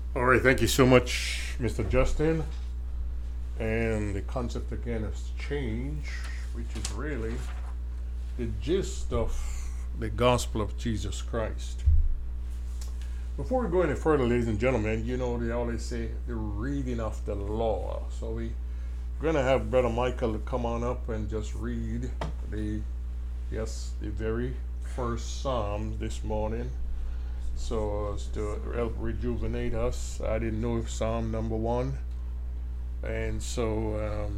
All right, thank you so much, Mr. Justin. And the concept again of change, which is really the gist of the gospel of Jesus Christ. Before we go any further, ladies and gentlemen, you know they always say the reading of the law. So we're gonna have Brother Michael to come on up and just read the very first Psalm this morning. So as to help rejuvenate us, I didn't know if Psalm number 1, and so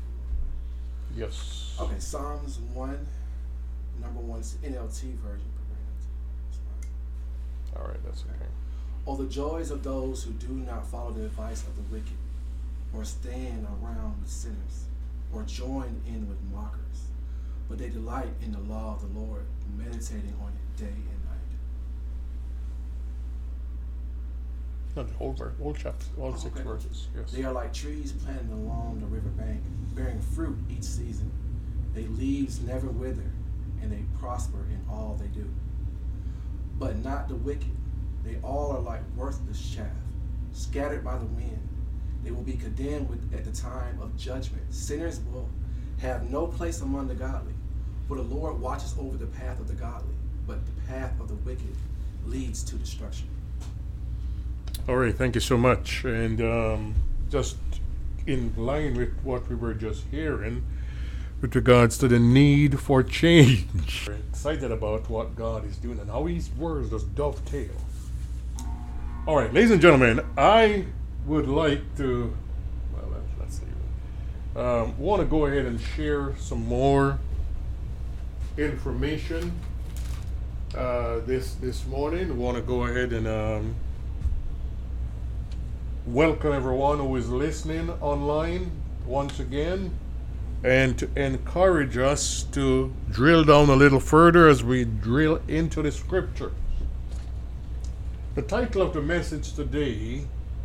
yes. Okay, Psalms 1, number 1, NLT version. All right, that's okay. Oh, the joys of those who do not follow the advice of the wicked, or stand around with sinners, or join in with mockers, but they delight in the law of the Lord, meditating on it day and night. Not the whole chapter, all 6 okay. verses. Yes. They are like trees planted along the river bank, bearing fruit each season. Their leaves never wither, and they prosper in all they do. But not the wicked. They all are like worthless chaff, scattered by the wind. They will be condemned at the time of judgment. Sinners will have no place among the godly. For the Lord watches over the path of the godly, but the path of the wicked leads to destruction. All right, thank you so much. And just in line with what we were just hearing, with regards to the need for change. We're excited about what God is doing and how His words just dovetail. All right, ladies and gentlemen, I would like to, let's see, want to go ahead and share some more information this morning. Want to go ahead and welcome everyone who is listening online once again, and to encourage us to drill down a little further as we drill into the scripture. The title of the message today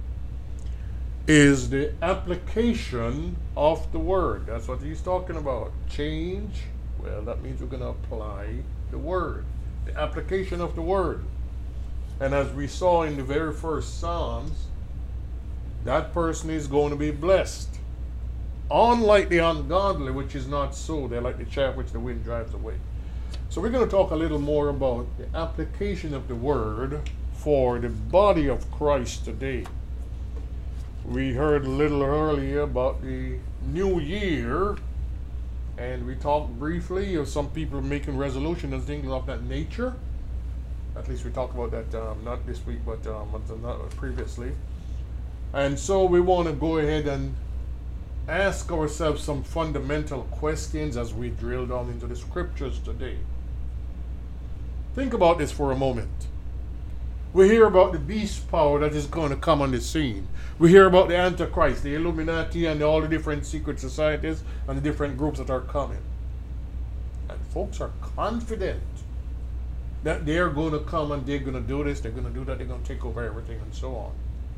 is the application of the word. That's what he's talking about. Change, well, that means we're going to apply the word, the application of the word. And as we saw in the very first Psalms, that person is going to be blessed. Unlike the ungodly, which is not so. They're like the chaff which the wind drives away. So we're going to talk a little more about the application of the word for the body of Christ today. We heard a little earlier about the new year, and we talked briefly of some people making resolutions and things of that nature. At least we talked about that not this week, but previously. And so we want to go ahead and ask ourselves some fundamental questions as we drill down into the scriptures today. Think about this for a moment. We hear about the beast power that is going to come on the scene. We hear about the Antichrist, the Illuminati, and all the different secret societies and the different groups that are coming. And folks are confident that they're going to come and they're going to do this, they're going to do that, they're going to take over everything, and so on.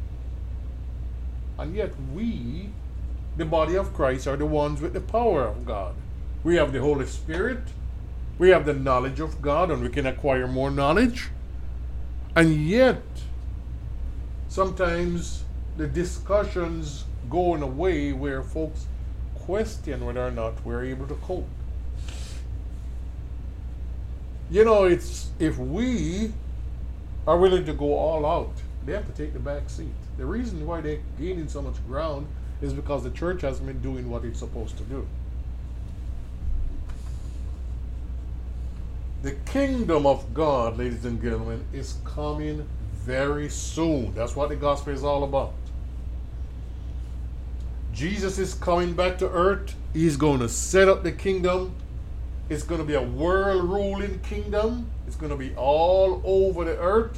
And yet we, the body of Christ, are the ones with the power of God. We have the Holy Spirit. We have the knowledge of God, and we can acquire more knowledge. And yet, sometimes the discussions go in a way where folks question whether or not we're able to cope. You know, it's if we are willing to go all out, they have to take the back seat. The reason why they're gaining so much ground is because the church hasn't been doing what it's supposed to do. The kingdom of God, ladies and gentlemen, is coming very soon. That's what the gospel is all about. Jesus is coming back to earth. He's going to set up the kingdom. It's going to be a world ruling kingdom. It's going to be all over the earth.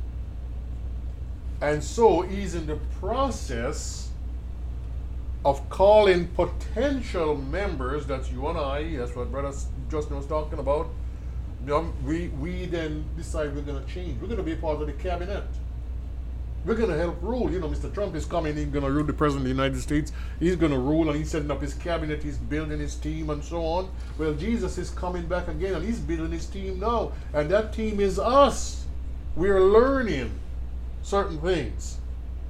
And so he's in the process of calling potential members, that's you and I, that's what Brother Justin was talking about. We then decide we're going to change. We're going to be part of the cabinet. We're going to help rule. You know, Mr. Trump is coming, he's going to rule, the President of the United States. He's going to rule, and he's setting up his cabinet, he's building his team, and so on. Well, Jesus is coming back again, and he's building his team now. And that team is us. We're learning certain things.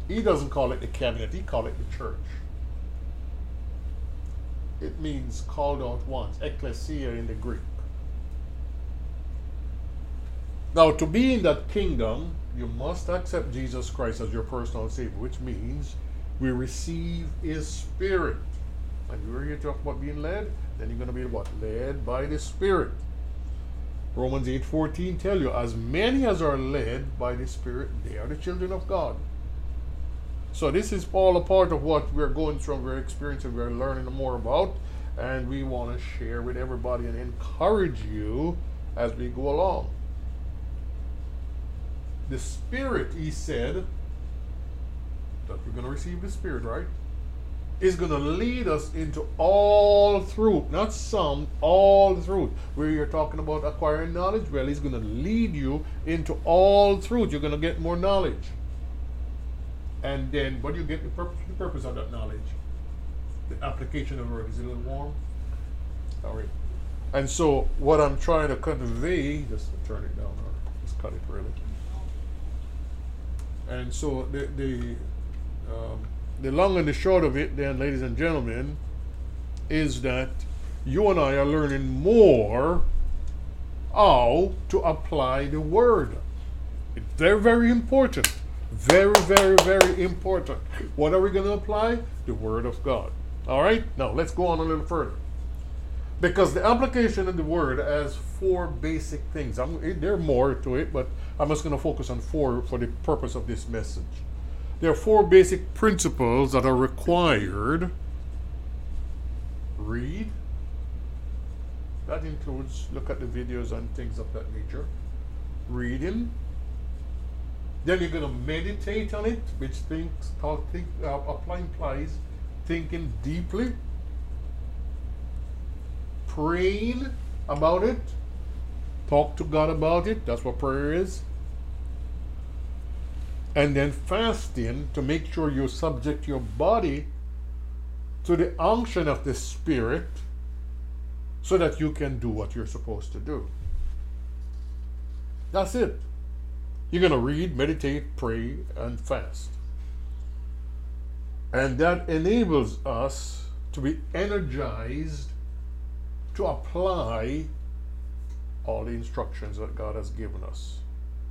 He doesn't call it the cabinet, he called it the church. It means called out ones, ecclesia in the Greek. Now, to be in that kingdom, you must accept Jesus Christ as your personal Savior, which means we receive His Spirit. And you're here to talk about being led, then you're going to be what? Led by the Spirit. Romans 8:14 tell you, as many as are led by the Spirit, they are the children of God. So this is all a part of what we're going through, we're experiencing, we're learning more about, and we want to share with everybody and encourage you as we go along. The Spirit, he said, that we're going to receive the Spirit, right? Is going to lead us into all truth, not some, all truth. Where you're talking about acquiring knowledge, well, he's going to lead you into all truth. You're going to get more knowledge. And then, what do you get the purpose of that knowledge? The application of the word. Is it a little warm? Sorry. And so, what I'm trying to convey, just turn it down or just cut it really. And so, the long and the short of it, then, ladies and gentlemen, is that you and I are learning more how to apply the word. It's very, very important. Very, very, very important. What are we going to apply? The Word of God. All right? Now, let's go on a little further. Because the application of the Word has 4 basic things. There are more to it, but I'm just going to focus on 4 for the purpose of this message. There are 4 basic principles that are required. Read. That includes look at the videos and things of that nature. Reading. Then you're going to meditate on it, which implies thinking deeply, praying about it, talk to God about it. That's what prayer is. And then fasting to make sure you subject your body to the unction of the Spirit so that you can do what you're supposed to do. That's it. You're going to read, meditate, pray, and fast. And that enables us to be energized to apply all the instructions that God has given us.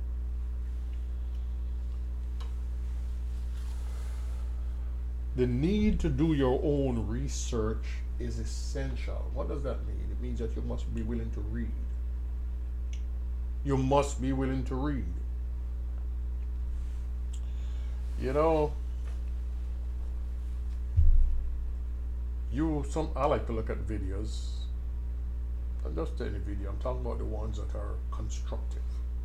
The need to do your own research is essential. What does that mean? It means that you must be willing to read. You must be willing to read. You know, I like to look at videos. Not just any video, I'm talking about the ones that are constructive.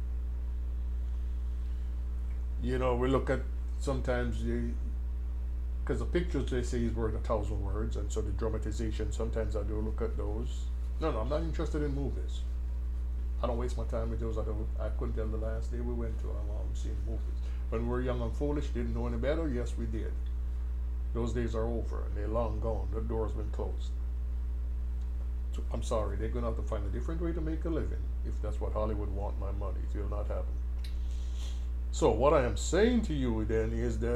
You know, we look at sometimes because the pictures they say is worth 1,000 words, and so the dramatization, sometimes I do look at those. No, I'm not interested in movies. I don't waste my time with those. I couldn't tell the last day we went to. I'm seeing movies. When we were young and foolish, didn't know any better, yes, we did. Those days are over, and they're long gone. The door's been closed. So, I'm sorry, they're going to have to find a different way to make a living. If that's what Hollywood want my money, it will not happen. So what I am saying to you then is that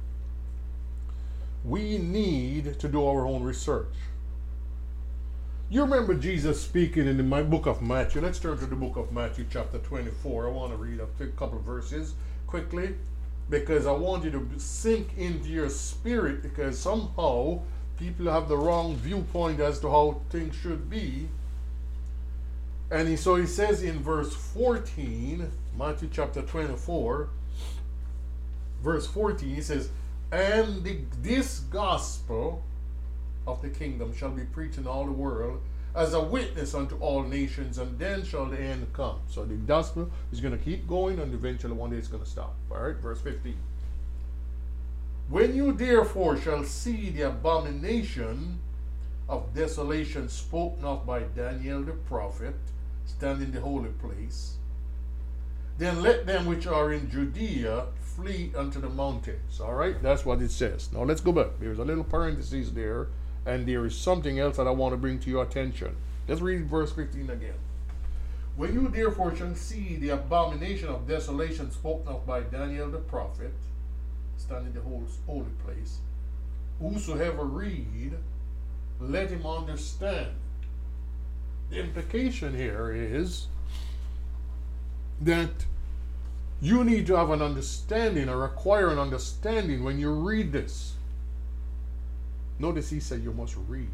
we need to do our own research. You remember Jesus speaking in my book of Matthew. Let's turn to the book of Matthew chapter 24. I want to read a couple of verses quickly because I want you to sink into your spirit, because somehow people have the wrong viewpoint as to how things should be. And so he says in verse 14, Matthew chapter 24, verse 14, he says, "And this gospel of the kingdom shall be preached in all the world as a witness unto all nations, and then shall the end come." So the gospel is going to keep going, and eventually one day it's going to stop. All right, verse 15. "When you therefore shall see the abomination of desolation spoken of by Daniel the prophet stand in the holy place, then let them which are in Judea flee unto the mountains." All right, that's what it says. Now let's go back. There's a little parenthesis there, and there is something else that I want to bring to your attention. Let's read verse 15 again. "When you therefore shall see the abomination of desolation spoken of by Daniel the prophet stand in the holy place. Whosoever read, let him understand. The implication here is that you need to have an understanding or acquire an understanding when you read this. Notice he said you must read.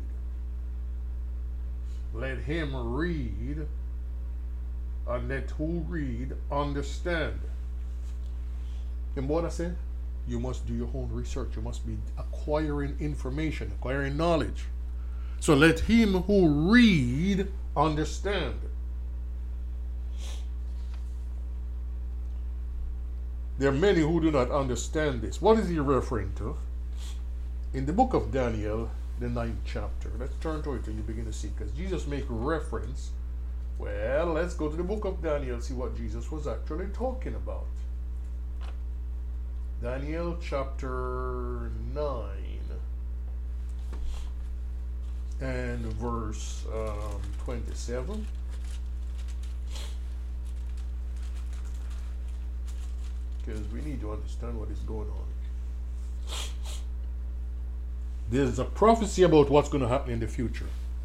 Let him read, and let who read understand. And what I said? You must do your own research. You must be acquiring information, acquiring knowledge. So let him who read understand. There are many who do not understand this. What is he referring to? In the book of Daniel, the 9th chapter. Let's turn to it and you begin to see, because Jesus makes reference. Well, let's go to the book of Daniel, see what Jesus was actually talking about. Daniel chapter 9 and verse 27. Because we need to understand what is going on. There's a prophecy about what's going to happen in the future.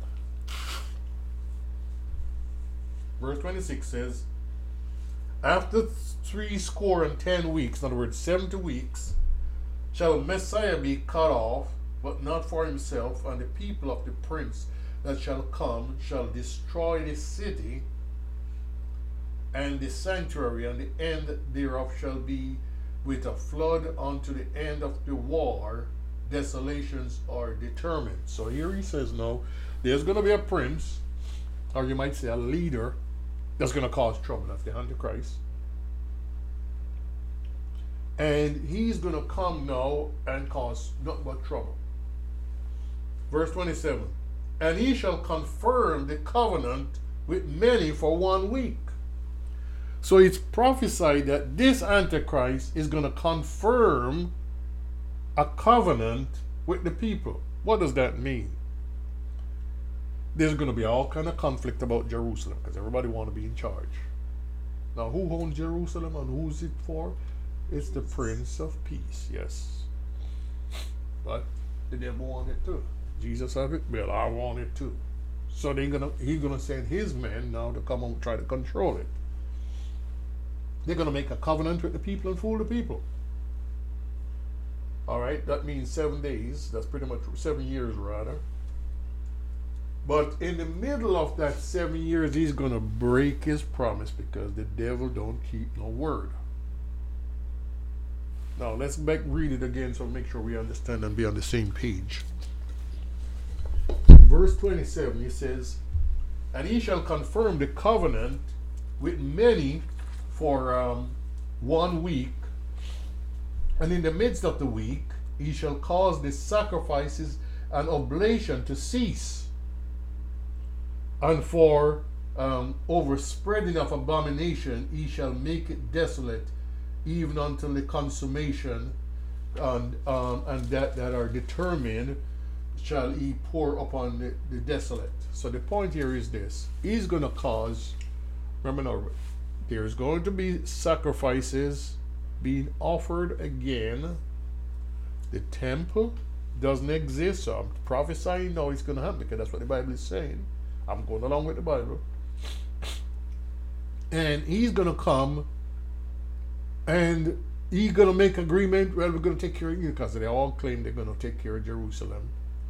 Verse 26 says, after 70 weeks, in other words, 70 weeks, shall Messiah be cut off, but not for himself, and the people of the prince that shall come shall destroy the city and the sanctuary, and the end thereof shall be with a flood unto the end of the war. Desolations are determined. So here he says, no, there's going to be a prince, or you might say a leader, that's going to cause trouble. That's the Antichrist. And he's going to come now and cause nothing but trouble. Verse 27, and he shall confirm the covenant with many for 1 week. So it's prophesied that this Antichrist is going to confirm a covenant with the people. What does that mean? There's going to be all kind of conflict about Jerusalem because everybody want to be in charge. Now, who owns Jerusalem and who's it for? It's the Prince of Peace, yes. But the devil want it too. Jesus have it, well, I want it too. So he's gonna send his men now to come and try to control it. They're gonna make a covenant with the people and fool the people. All right, that means 7 days. That's pretty much 7 years, rather. But in the middle of that 7 years, he's gonna break his promise because the devil don't keep no word. Now let's read it again so make sure we understand and be on the same page. Verse 27, he says, and he shall confirm the covenant with many for 1 week, and in the midst of the week he shall cause the sacrifices and oblation to cease, and for overspreading of abomination he shall make it desolate, even until the consummation, and that are determined shall he pour upon the desolate. So the point here is this: he's going to cause, remember now, there's going to be sacrifices being offered again. The temple doesn't exist, so I'm prophesying now it's going to happen because that's what the Bible is saying. I'm going along with the Bible. And he's going to come and he's going to make agreement. Well, we're going to take care of you, because they all claim they're going to take care of Jerusalem.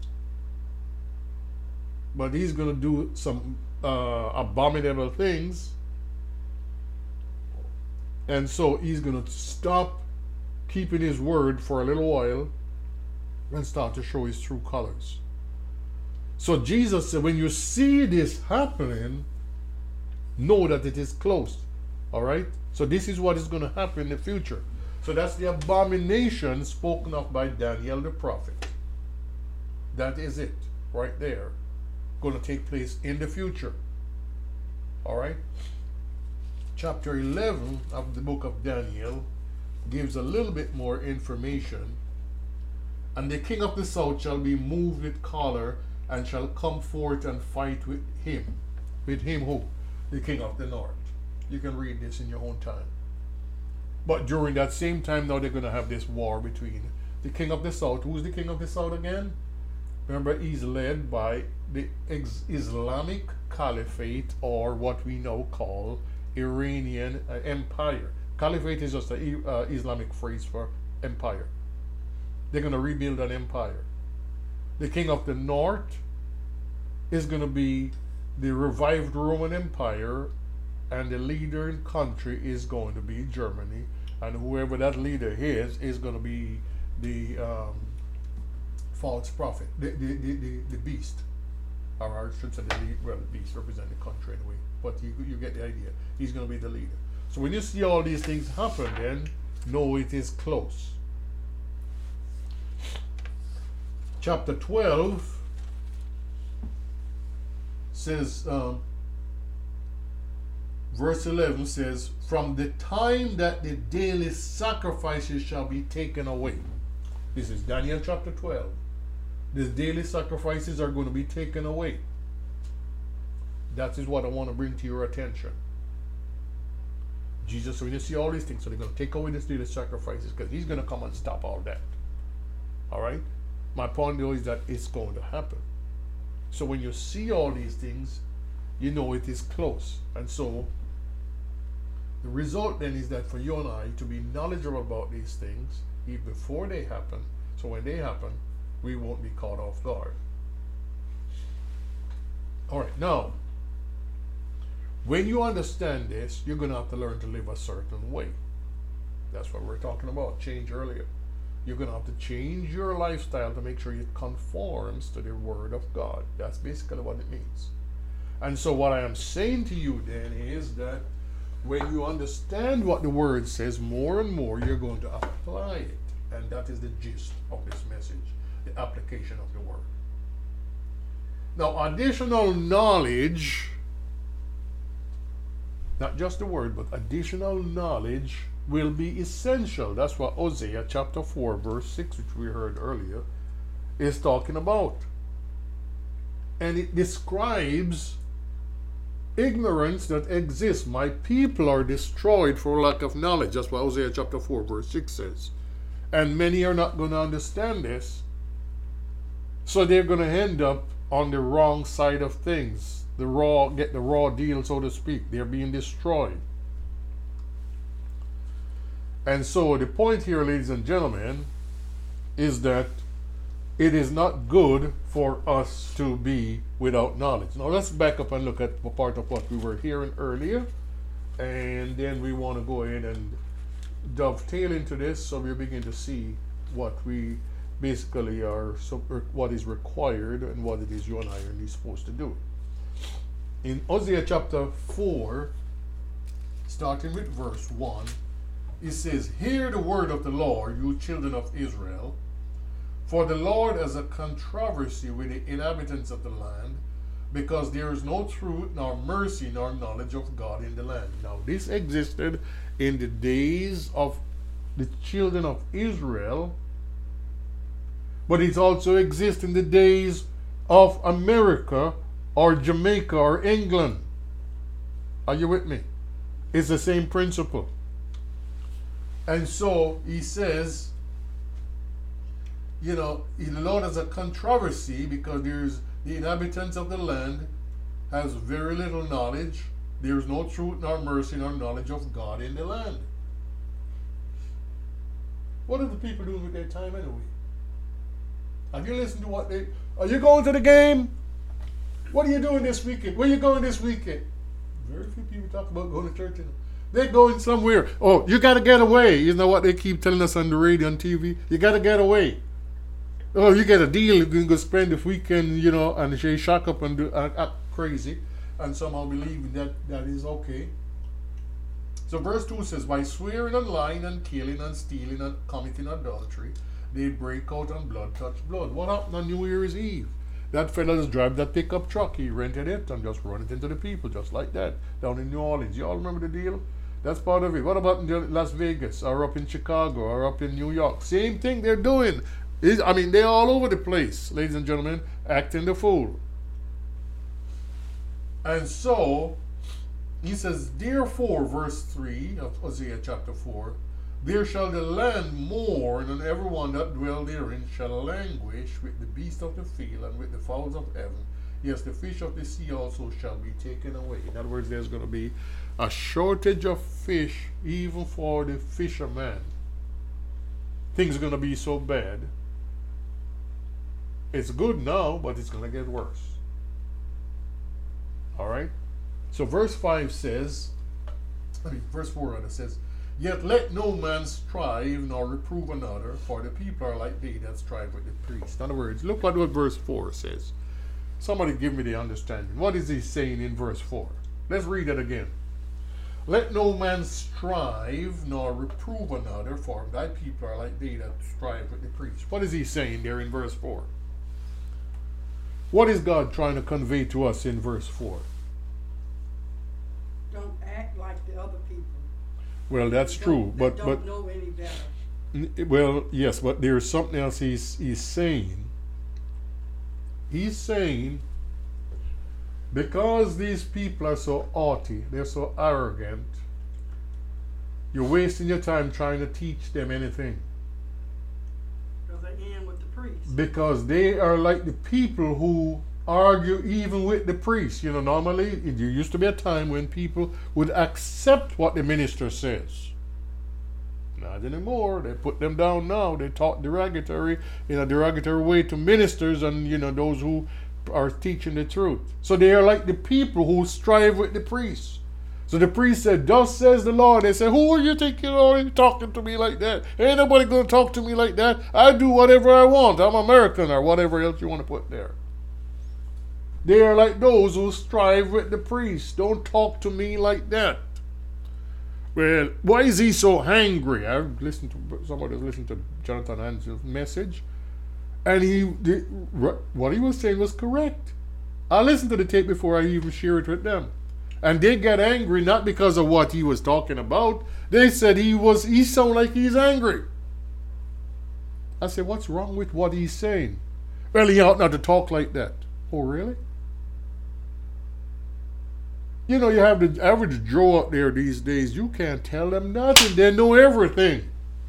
But he's going to do some abominable things. And so he's going to stop keeping his word for a little while and start to show his true colors. So Jesus said, when you see this happening, know that it is close. All right? So this is what is going to happen in the future. So that's the abomination spoken of by Daniel the prophet. That is it right there. Going to take place in the future. All right? Chapter 11 of the book of Daniel gives a little bit more information. And the king of the south shall be moved with choler, and shall come forth and fight with him. With him who? The king of the north. You can read this in your own time. But during that same time now they're going to have this war between the king of the south. Who's the king of the south again? Remember, he's led by the Islamic Caliphate, or what we now call Iranian Empire. Caliphate is just an Islamic phrase for empire. They're going to rebuild an empire. The king of the north is going to be the revived Roman Empire, and the leader in country is going to be Germany, and whoever that leader is going to be the false prophet, the beast, or I should say the beast represent the country anyway, but you get the idea. He's going to be the leader. So when you see all these things happen, then know it is close. Chapter 12 says, verse 11 says, from the time that the daily sacrifices shall be taken away. This is Daniel chapter 12. The daily sacrifices are going to be taken away. That is what I want to bring to your attention. Jesus, when you see all these things, so they're going to take away this daily sacrifices, because he's going to come and stop all that. All right? My point though is that it's going to happen. So when you see all these things, you know it is close. And so the result then is that for you and I to be knowledgeable about these things even before they happen, so when they happen, we won't be caught off guard. All right, now, when you understand this, you're going to have to learn to live a certain way. That's what we're talking about, change earlier. You're going to have to change your lifestyle to make sure it conforms to the Word of God. That's basically what it means. And so what I am saying to you then is that when you understand what the Word says more and more, you're going to apply it. And that is the gist of this message, the application of the Word. Now, additional knowledge, not just the Word, but additional knowledge will be essential. That's what Hosea chapter 4 verse 6, which we heard earlier, is talking about. And it describes ignorance that exists. My people are destroyed for lack of knowledge. That's what Hosea chapter 4 verse 6 says. And many are not going to understand this. So they're going to end up on the wrong side of things. Get the raw deal, so to speak. They're being destroyed. And so the point here, ladies and gentlemen, is that it is not good for us to be without knowledge. Now let's back up and look at part of what we were hearing earlier, and then we want to go ahead and dovetail into this, so we begin to see what we basically are, what is required and what it is you and I are supposed to do. In Hosea chapter 4, starting with verse 1, it says, hear the word of the Lord, you children of Israel, for the Lord has a controversy with the inhabitants of the land, because there is no truth, nor mercy, nor knowledge of God in the land. Now, this existed in the days of the children of Israel, but it also exists in the days of America, or Jamaica, or England. Are you with me? It's the same principle. And so he says, you know, the Lord has a controversy because the inhabitants of the land has very little knowledge. There is no truth, nor mercy, nor knowledge of God in the land. What are the people doing with their time anyway? Have you listened to what they... Are you going to the game? What are you doing this weekend? Where are you going this weekend? Very few people talk about going to church. They're going somewhere. Oh, you got to get away. You know what they keep telling us on the radio and TV? You got to get away. Oh, you get a deal. You can go spend the weekend, you know, and they shock up and act crazy and somehow believing that is okay. So verse 2 says, by swearing and lying and killing and stealing and committing adultery, they break out and blood touch blood. What happened on New Year's Eve? That fella just drive that pickup truck. He rented it and just run it into the people just like that down in New Orleans. You all remember the deal? That's part of it. What about in Las Vegas or up in Chicago or up in New York? Same thing they're doing. I mean, they're all over the place, ladies and gentlemen, acting the fool. And so, he says, therefore, verse 3 of Hosea chapter 4, There shall the land mourn, and every one that dwell therein shall languish with the beasts of the field and with the fowls of heaven. Yes, the fish of the sea also shall be taken away. In other words, there's going to be a shortage of fish even for the fisherman. Things are going to be so bad. It's good now, but it's going to get worse. All right? So verse 5 says, verse 4 rather says, yet let no man strive nor reprove another, for the people are like they that strive with the priest. In other words, look at what verse 4 says. Somebody give me the understanding. What is he saying in verse 4? Let's read it again. Let no man strive nor reprove another, for thy people are like they that strive with the priest. What is he saying there in verse 4? What is God trying to convey to us in verse 4? Don't act like the other people. Well, that's true, but don't know any better. Well, yes, but there's something else he's saying. He's saying, because these people are so haughty, they're so arrogant, you're wasting your time trying to teach them anything. Because they end with the priest. Because they are like the people who argue even with the priest. You know, normally there used to be a time when people would accept what the minister says. Not anymore. They put them down now. They talk derogatory in a derogatory way to ministers and, you know, those who are teaching the truth. So they are like the people who strive with the priest. So the priest said, thus says the Lord. They said, who are you thinking are you talking to me like that? Ain't nobody going to talk to me like that. I do whatever I want. I'm American, or whatever else you want to put there. They are like those who strive with the priest. Don't talk to me like that. Well, why is he so angry? I've listened to somebody was listening to Jonathan Ansell's message, and what he was saying was correct. I listened to the tape before I even share it with them, and they got angry not because of what he was talking about. They said he sounded like he's angry. I said, what's wrong with what he's saying? Well, he ought not to talk like that. Oh, really? You know, you have the average Joe out there these days. You can't tell them nothing. They know everything.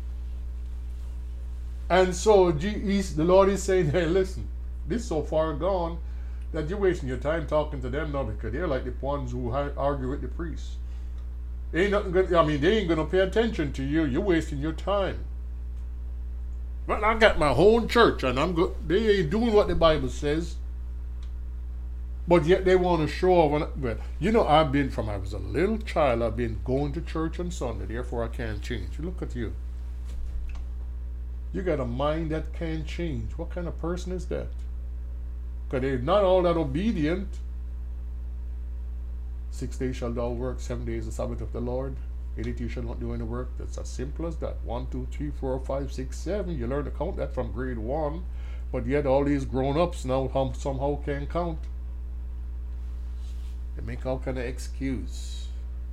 And so the Lord is saying, hey, listen, this is so far gone that you're wasting your time talking to them now, because they're like the ones who argue with the priests. They ain't going to pay attention to you. You're wasting your time. But I got my own church, and they ain't doing what the Bible says. But yet they want to show off. Well, you know, I was a little child, I've been going to church on Sunday, therefore I can't change. Look at you. You got a mind that can't change. What kind of person is that? Because they're not all that obedient. 6 days shall thou work, 7 days the Sabbath of the Lord. 8 days you shall not do any work. That's as simple as that. 1, 2, 3, 4, 5, 6, 7. You learn to count that from grade 1. But yet all these grown-ups now somehow can't count. They make all kind of excuse.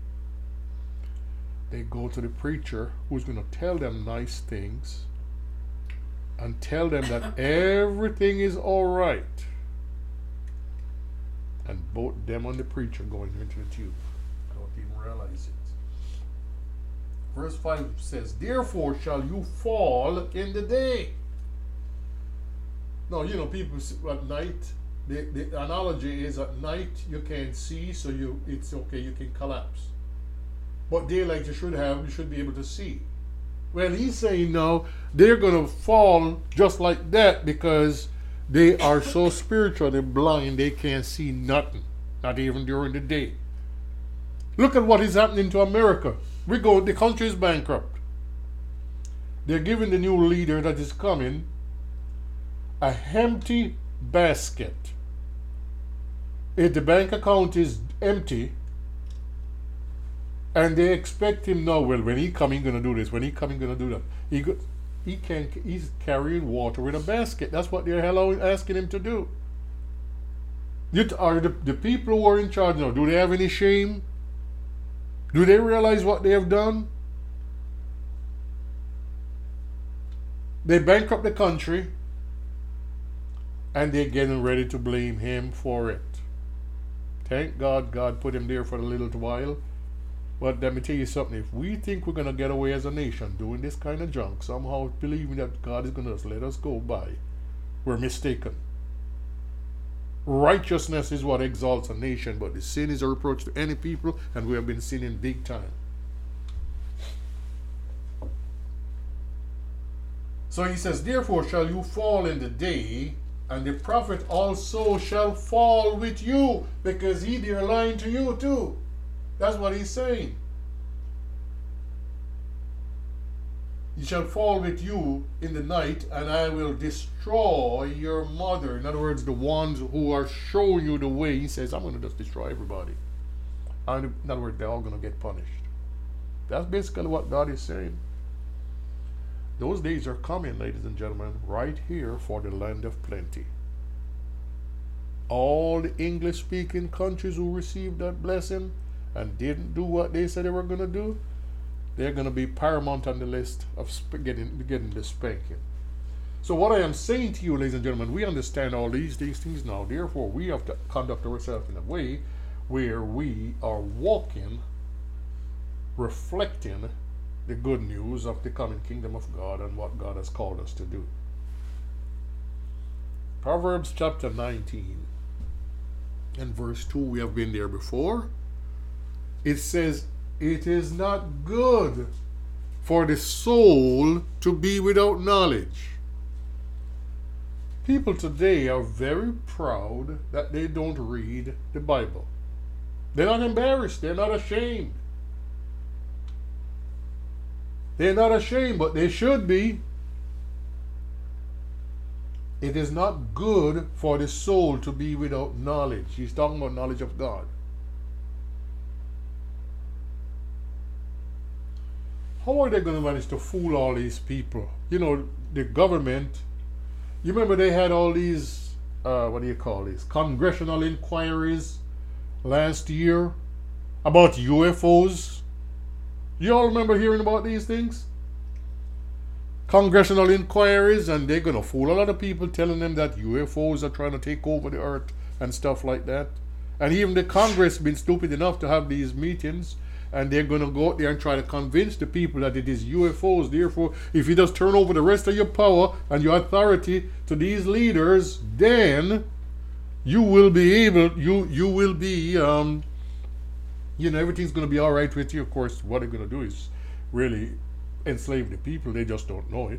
They go to the preacher who's going to tell them nice things and tell them that everything is all right. And both them and the preacher going into the tube. I don't even realize it. Verse 5 says, therefore shall you fall in the day. Now, you know, people at night, the analogy is at night you can't see, so it's okay, you can collapse. But daylight you should be able to see. Well, he's saying now they're going to fall just like that because they are so spiritually blind they can't see nothing, not even during the day. Look at what is happening to America. The country is bankrupt. They're giving the new leader that is coming a empty basket. If the bank account is empty, and they expect him now, well, when he coming going to do this, when he coming going to do that. He's carrying water in a basket. That's what they're asking him to do. Are the people who are in charge now, do they have any shame? Do they realize what they have done? They bankrupt the country, and they're getting ready to blame him for it. Thank God God put him there for a little while. But let me tell you something. If we think we're going to get away as a nation doing this kind of junk, somehow believing that God is going to just let us go by, we're mistaken. Righteousness is what exalts a nation, but the sin is a reproach to any people, and we have been sinning big time. So he says, therefore shall you fall in the day, and the prophet also shall fall with you, because he dare lying to you too. That's what he's saying. He shall fall with you in the night, and I will destroy your mother. In other words, the ones who are showing you the way. He says, I'm going to just destroy everybody. And in other words, they're all going to get punished. That's basically what God is saying. Those days are coming, ladies and gentlemen, right here for the land of plenty. All the English-speaking countries who received that blessing and didn't do what they said they were going to do, they're going to be paramount on the list of getting the spanking. So what I am saying to you, ladies and gentlemen, we understand all these things now. Therefore, we have to conduct ourselves in a way where we are walking, reflecting the good news of the coming kingdom of God and what God has called us to do. Proverbs chapter 19 and verse 2, we have been there before. It says, it is not good for the soul to be without knowledge. People today are very proud that they don't read the Bible. They're not embarrassed. They're not ashamed. They're not ashamed, but they should be. It is not good for the soul to be without knowledge. He's talking about knowledge of God. How are they going to manage to fool all these people? You know, the government, you remember they had all these, congressional inquiries last year about UFOs. You all remember hearing about these things? Congressional inquiries, and they're going to fool a lot of people telling them that UFOs are trying to take over the earth and stuff like that. And even the Congress has been stupid enough to have these meetings, and they're going to go out there and try to convince the people that it is UFOs. Therefore, if you just turn over the rest of your power and your authority to these leaders, then you will be able, everything's going to be all right with you. Of course, what they're going to do is really enslave the people. They just don't know it.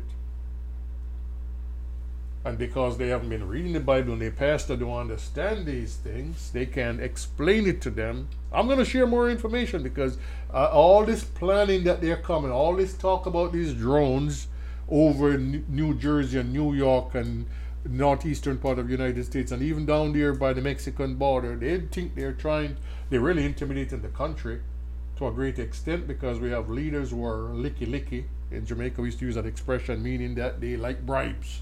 And because they haven't been reading the Bible and their pastor don't understand these things, they can't explain it to them. I'm going to share more information because all this planning that they're coming, all this talk about these drones over New Jersey and New York and northeastern part of the United States and even down there by the Mexican border, they think they're really intimidating the country to a great extent because we have leaders who are licky. In Jamaica, we used to use that expression meaning that they like bribes.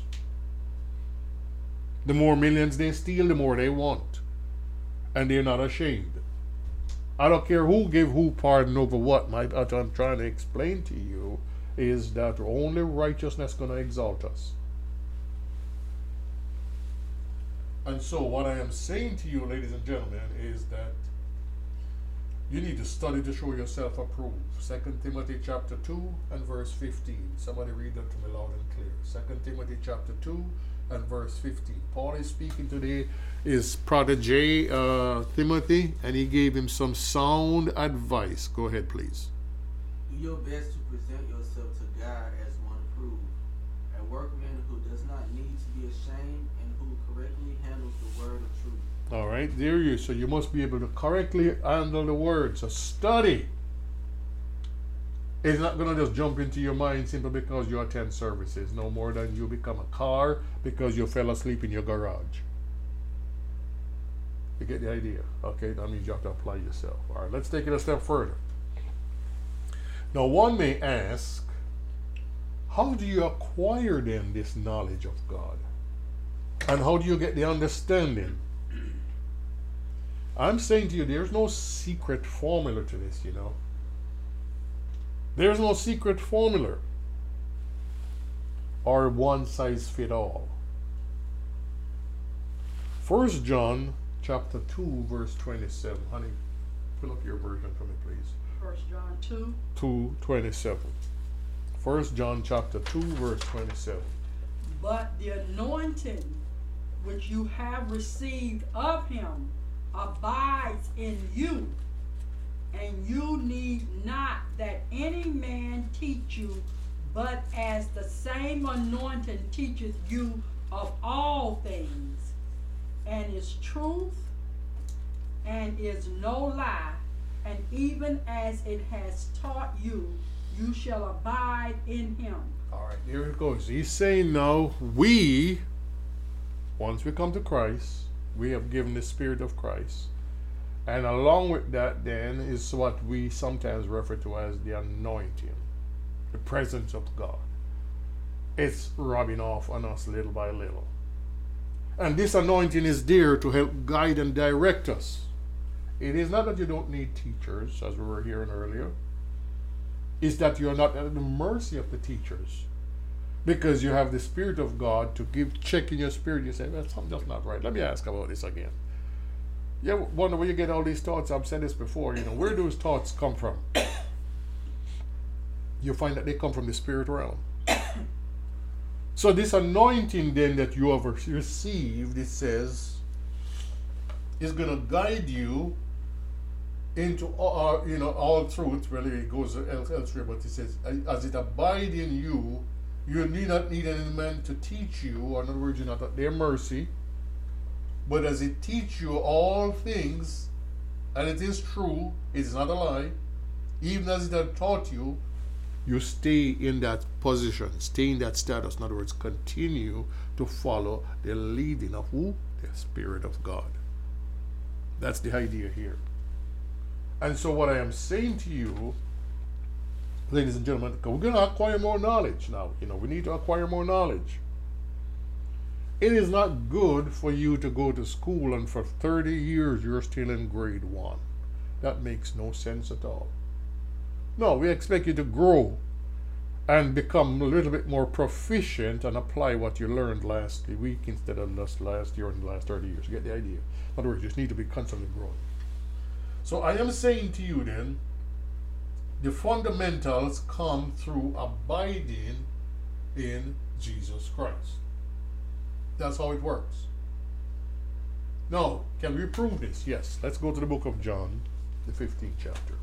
The more millions they steal, the more they want. And they're not ashamed. I don't care who gave who pardon over what. What I'm trying to explain to you is that only righteousness is going to exalt us. And so what I am saying to you, ladies and gentlemen, is that you need to study to show yourself approved. 2 Timothy chapter 2 and verse 15. Somebody read that to me loud and clear. 2 Timothy chapter 2 and verse 15. Paul is speaking to his protege, Timothy, and he gave him some sound advice. Go ahead, please. Do your best to present yourself to God as one approved, a workman who does not need to be ashamed and who correctly handles the word of truth. All right, there you. So you must be able to correctly handle the word. So study. It's not going to just jump into your mind simply because you attend services, no more than you become a car because you fell asleep in your garage. You get the idea? Okay, that means you have to apply yourself. All right, let's take it a step further. Now, one may ask, how do you acquire then this knowledge of God? And how do you get the understanding? I'm saying to you, there's no secret formula to this, you know. There's no secret formula or one size fit all. 1 John chapter 2 verse 27. Honey, pull up your version for me, please. First John 2. 2:27. 1 John chapter 2 verse 27. But the anointing which you have received of him abides in you, and you need not that any man teach you, but as the same anointing teacheth you of all things, and is truth, and is no lie, and even as it has taught you, you shall abide in him. All right, here it goes. He's saying now, once we come to Christ, we have given the Spirit of Christ. And along with that then is what we sometimes refer to as the anointing, the presence of God. It's rubbing off on us little by little. And this anointing is there to help guide and direct us. It is not that you don't need teachers, as we were hearing earlier. It's that you're not at the mercy of the teachers. Because you have the Spirit of God to check in your spirit. You say, well, something's not right. Let me ask about this again. You ever wonder where you get all these thoughts? I've said this before, where do those thoughts come from? You find that they come from the spirit realm. So this anointing then that you have received, it says, is going to guide you into all truth. Really, it goes elsewhere, but it says, as it abide in you, you need not need any man to teach you, or in other words, you're not at their mercy, but as it teach you all things, and it is true, it is not a lie, even as it had taught you, you stay in that position, stay in that status. In other words, continue to follow the leading of who? The Spirit of God. That's the idea here. And so what I am saying to you, ladies and gentlemen, we're going to acquire more knowledge now. We need to acquire more knowledge. It is not good for you to go to school and for 30 years you're still in grade 1. That makes no sense at all. No, we expect you to grow and become a little bit more proficient and apply what you learned last week instead of last year and the last 30 years. You get the idea? In other words, you just need to be constantly growing. So I am saying to you then, the fundamentals come through abiding in Jesus Christ. That's how it works. Now, can we prove this? Yes. Let's go to the book of John, the 15th chapter.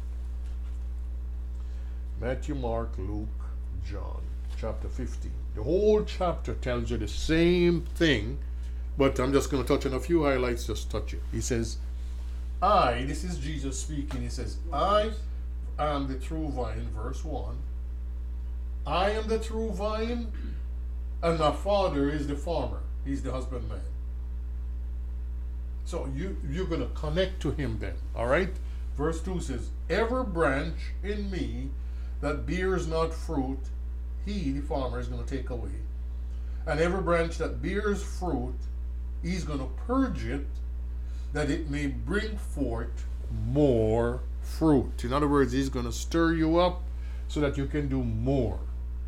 Matthew, Mark, Luke, John, chapter 15. The whole chapter tells you the same thing, but I'm just going to touch on a few highlights, just touch it. He says, this is Jesus speaking, he says, I am the true vine, verse 1. I am the true vine, and my Father is the farmer. He's the husbandman. So you're going to connect to him then, all right? Verse 2 says, every branch in me that bears not fruit, he, the farmer, is going to take away. And every branch that bears fruit, he's going to purge it, that it may bring forth more fruit. In other words, he's going to stir you up so that you can do more.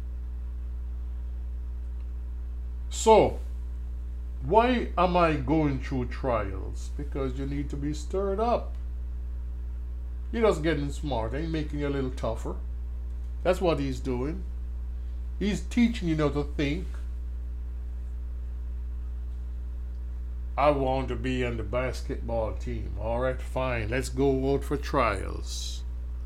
So, why am I going through trials? Because you need to be stirred up. You're just getting smarter. He's making you a little tougher. That's what he's doing. He's teaching you how to think. I want to be on the basketball team. All right, fine. Let's go out for trials.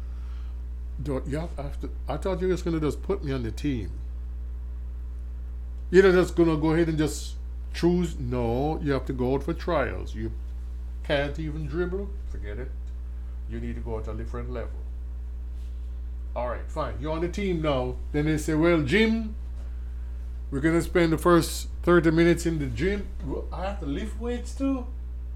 I thought you were just going to just put me on the team. You're not just going to go ahead and just choose. No, you have to go out for trials. You can't even dribble. Forget it. You need to go at a different level. All right, fine. You're on the team now. Then they say, well, Jim, we're going to spend the first 30 minutes in the gym. I have to lift weights too?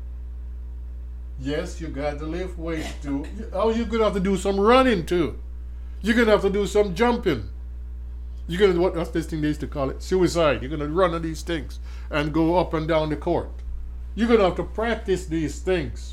Yes, you got to lift weights too. Oh, you're going to have to do some running too. You're going to have to do some jumping. You're going to, what's this thing they used to call it? Suicide. You're going to run on these things and go up and down the court. You're going to have to practice these things.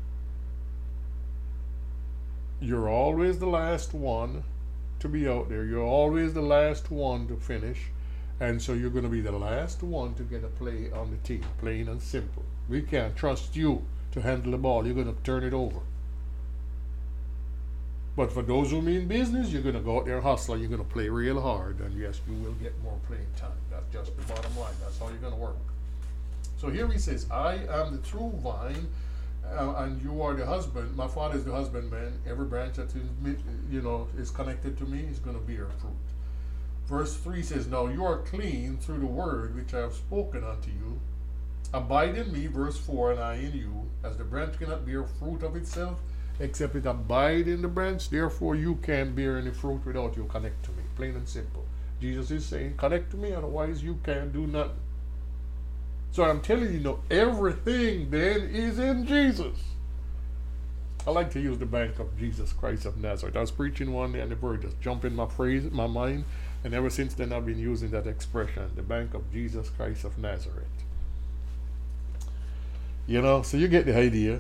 You're always the last one to be out there. You're always the last one to finish. And so you're going to be the last one to get a play on the team. Plain and simple. We can't trust you to handle the ball. You're going to turn it over. But for those who mean business, you're going to go out there and hustle. You're going to play real hard, and yes, you will get more playing time. That's just the bottom line. That's how you're going to work. So here he says, I am the true vine, and you are the husband. My Father is the husbandman. Every branch that is connected to me is going to bear fruit. Verse 3 says, now you are clean through the word which I have spoken unto you. Abide in me, verse 4, and I in you. As the branch cannot bear fruit of itself, except it abide in the branch, therefore you can't bear any fruit without you connect to me. Plain and simple. Jesus is saying, connect to me, otherwise you can't do nothing. So I'm telling you, everything then is in Jesus. I like to use the bank of Jesus Christ of Nazareth. I was preaching one day and the word just jumped in my mind, and ever since then I've been using that expression, the bank of Jesus Christ of Nazareth. So you get the idea.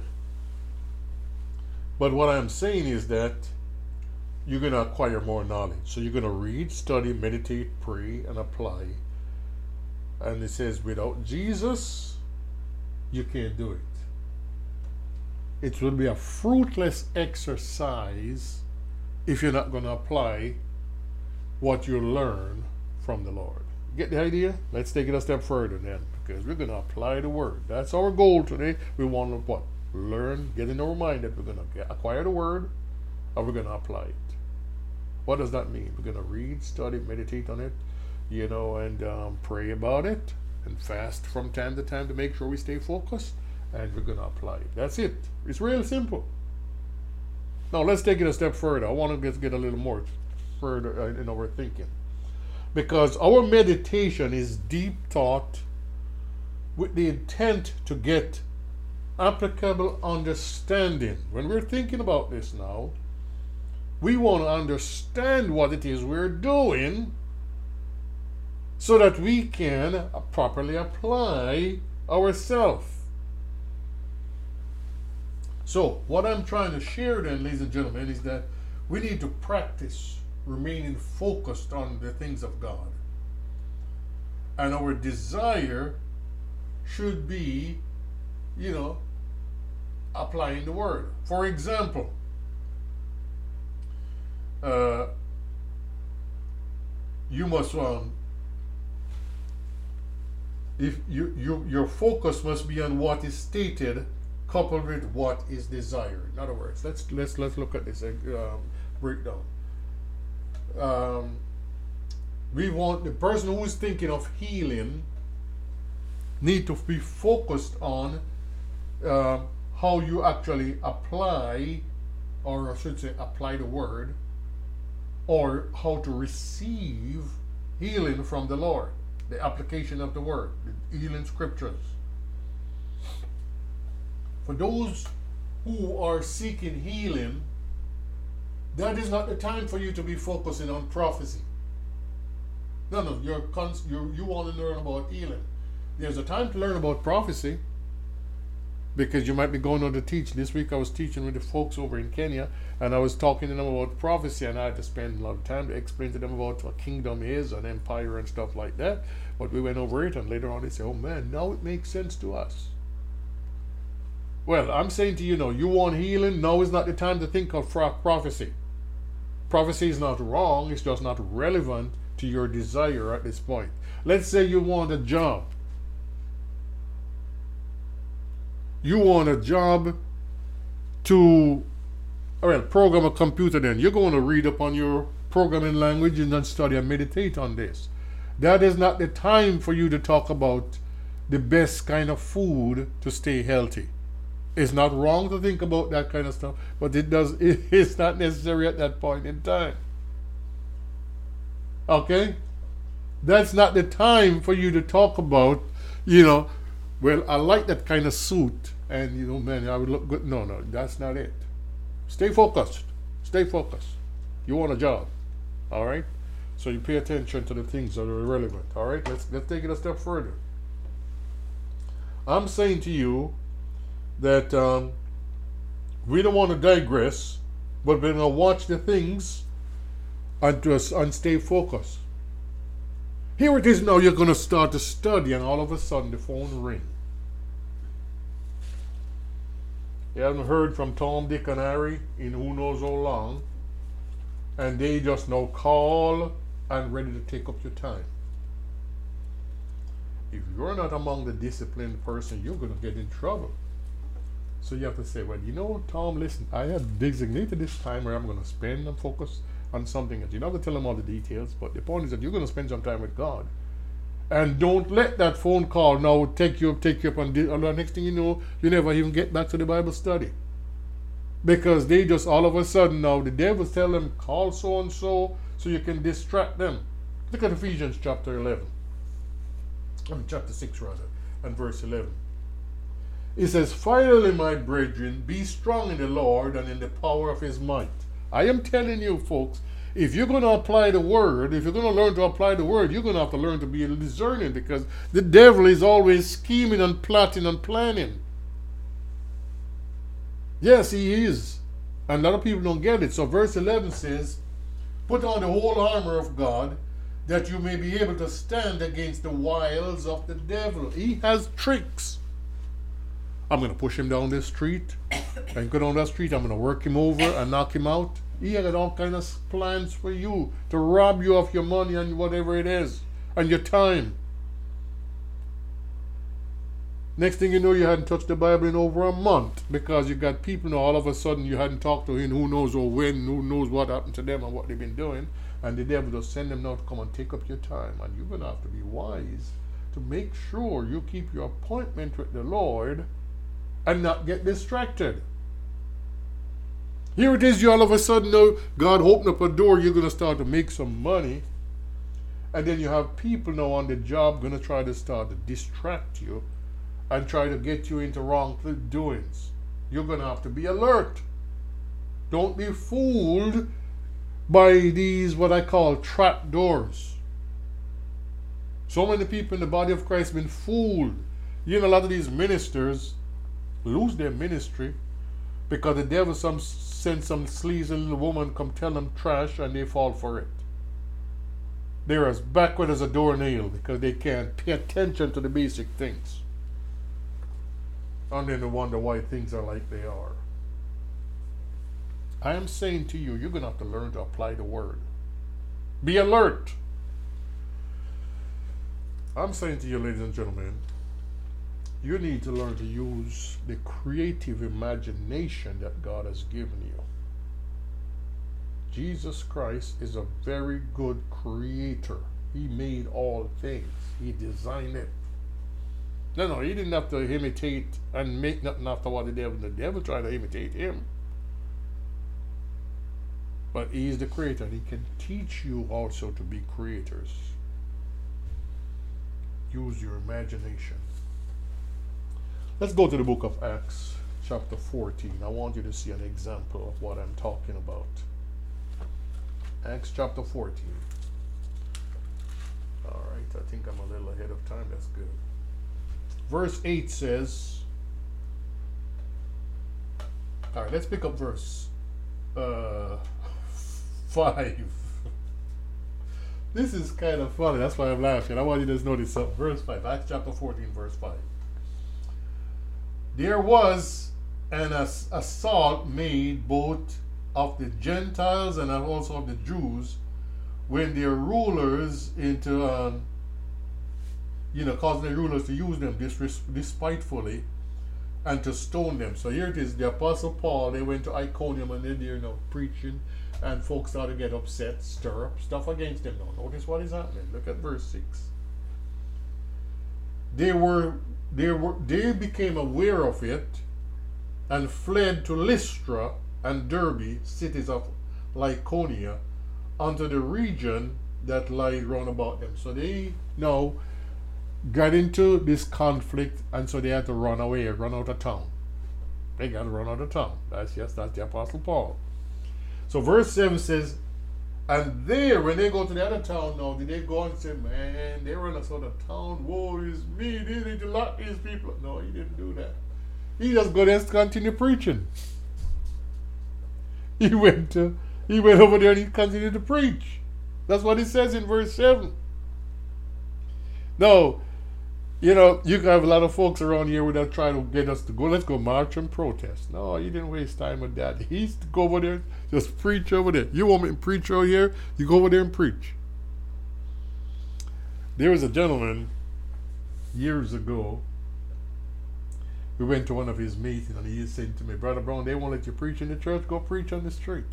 But what I'm saying is that you're going to acquire more knowledge. So you're going to read, study, meditate, pray, and apply. And it says, without Jesus, you can't do it. It will be a fruitless exercise if you're not going to apply what you learn from the Lord. Get the idea? Let's take it a step further then, because we're going to apply the word. That's our goal today. We want to what? Learn, get in our mind that we're going to acquire the word, or we're going to apply it. What does that mean? We're going to read, study, meditate on it, and pray about it, and fast from time to time to make sure we stay focused, and we're going to apply it. That's it. It's real simple. Now let's take it a step further. I want to get a little more further in our thinking, because our meditation is deep thought with the intent to get applicable understanding. When we're thinking about this now, we want to understand what it is we're doing so that we can properly apply ourselves. So what I'm trying to share then, ladies and gentlemen, is that we need to practice remaining focused on the things of God. And our desire should be, applying the word. For example, you must if your focus must be on what is stated, coupled with what is desired. In other words, let's look at this breakdown. We want the person who is thinking of healing need to be focused on how you actually apply, or I should say apply the word, or how to receive healing from the Lord, the application of the word, the healing scriptures. For those who are seeking healing, that is not the time for you to be focusing on prophecy. No, you want to learn about healing. There's a time to learn about prophecy, because you might be going on to teach. This week I was teaching with the folks over in Kenya, and I was talking to them about prophecy, and I had to spend a lot of time to explain to them about what a kingdom is, an empire and stuff like that. But we went over it, and later on they say, oh man, now it makes sense to us. Well, I'm saying to you, you want healing, now is not the time to think of prophecy. Prophecy is not wrong, it's just not relevant to your desire at this point. Let's say you want a job. You want a job to program a computer. Then you're going to read up on your programming language and then study and meditate on this. That is not the time for you to talk about the best kind of food to stay healthy. It's not wrong to think about that kind of stuff, but it's not necessary at that point in time. Okay? That's not the time for you to talk about, well, I like that kind of suit, and man, I would look good. No, that's not it. Stay focused. You want a job, all right? So you pay attention to the things that are relevant, all right? Let's take it a step further. I'm saying to you that we don't want to digress, but we're going to watch the things and stay focused. Here it is now, you're going to start to study, and all of a sudden the phone rings. You haven't heard from Tom, Dick, and Harry in who knows how long, and they just now call and ready to take up your time. If you're not among the disciplined person, you're going to get in trouble. So you have to say, well, you know, Tom, listen, I have designated this time where I'm going to spend and focus on something else. You don't have to tell them all the details, but the point is that you're going to spend some time with God. And don't let that phone call now take you up, and the next thing you know, you never even get back to the Bible study. Because they just all of a sudden now, the devil tell them, call so and so you can distract them. Look at Ephesians chapter 11. Chapter 6 rather, and verse 11. It says, finally, my brethren, be strong in the Lord and in the power of his might. I am telling you, folks, if you're going to apply the word, if you're going to learn to apply the word, you're going to have to learn to be discerning, because the devil is always scheming and plotting and planning. Yes, he is. And a lot of people don't get it. So verse 11 says, put on the whole armor of God, that you may be able to stand against the wiles of the devil. He has tricks. I'm going to push him down this street, and go down that street, I'm going to work him over and knock him out. He had all kinds of plans for you to rob you of your money and whatever it is, and your time. Next thing you know, you hadn't touched the Bible in over a month, because you got people now all of a sudden you hadn't talked to him, who knows or when, who knows what happened to them and what they've been doing, and the devil just send them now to come and take up your time. And you're going to have to be wise to make sure you keep your appointment with the Lord and not get distracted. Here it is, you all of a sudden now, God opened up a door, you're going to start to make some money, and then you have people now on the job going to try to start to distract you and try to get you into wrong doings. You're going to have to be alert. Don't be fooled by these, what I call, trap doors. So many people in the body of Christ have been fooled. You know, a lot of these ministers lose their ministry because the devil sends some sleazy little woman come tell them trash, and they fall for it. They're as backward as a doornail because they can't pay attention to the basic things. And then they wonder why things are like they are. I am saying to you, you're going to have to learn to apply the word. Be alert. I'm saying to you, ladies and gentlemen, you need to learn to use the creative imagination that God has given you. Jesus Christ is a very good creator. He made all things. He designed it. No, he didn't have to imitate and make nothing after what the devil tried to imitate him. But he is the creator, and he can teach you also to be creators. Use your imagination. Let's go to the book of Acts, chapter 14. I want you to see an example of what I'm talking about. Acts chapter 14. All right, I think I'm a little ahead of time. That's good. Verse 8 says, all right, let's pick up verse 5. This is kind of funny. That's why I'm laughing. I want you to notice something. Verse 5. Acts chapter 14, verse 5. There was an assault made both of the Gentiles and also of the Jews, when their rulers causing the rulers to use them despitefully and to stone them. So here it is, the Apostle Paul, they went to Iconium, and then they're preaching, and folks started to get upset, stir up stuff against them. Now notice what is happening. Look at verse 6. They became aware of it and fled to Lystra and Derbe, cities of Lycaonia, unto the region that lied round about them. So they now got into this conflict, and so they had to run away, run out of town. They got to run out of town. That's the Apostle Paul. So verse 7 says, and there, when they go to the other town now, did they go and say, man, they run us out of town, woe is me, they need to lock these people up. No, he didn't do that. He just go there and continue preaching. He went over there and he continued to preach. That's what it says in verse 7. Now, You know, you have a lot of folks around here that try to get us to go, let's go march and protest. No, you didn't waste time with that. He used to go over there, just preach over there. You want me to preach over here? You go over there and preach. There was a gentleman years ago. We went to one of his meetings and he said to me, Brother Brown, they won't let you preach in the church, go preach on the street.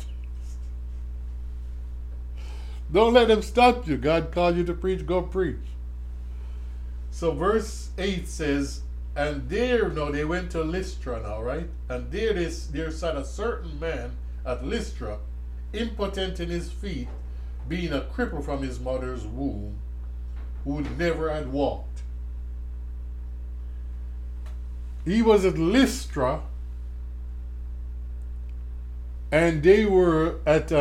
Don't let them stop you. God called you to preach, go preach. So verse 8 says, and there, no, they went to Lystra now, right? And there sat a certain man at Lystra, impotent in his feet, being a cripple from his mother's womb, who never had walked. He was at Lystra, and they were at